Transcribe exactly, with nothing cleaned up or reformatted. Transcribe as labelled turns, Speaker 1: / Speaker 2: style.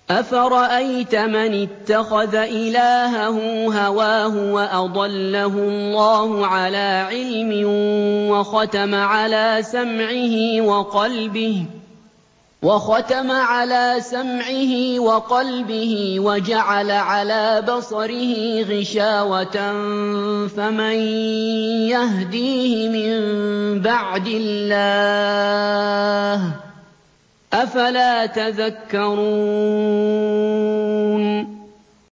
Speaker 1: أَفَرَأَيْتَ مَنِ اتَّخَذَ إِلَٰهَهُ هَوَاهُ وَأَضَلَّهُ اللَّهُ عَلَىٰ عِلْمٍ وَخَتَمَ عَلَىٰ سَمْعِهِ وَقَلْبِهِ وَجَعَلَ عَلَىٰ بَصَرِهِ غِشَاوَةً فَمَن يَهْدِيهِ مِن بَعْدِ اللَّهِ ۚ أَفَلَا تَذَكَّرُونَ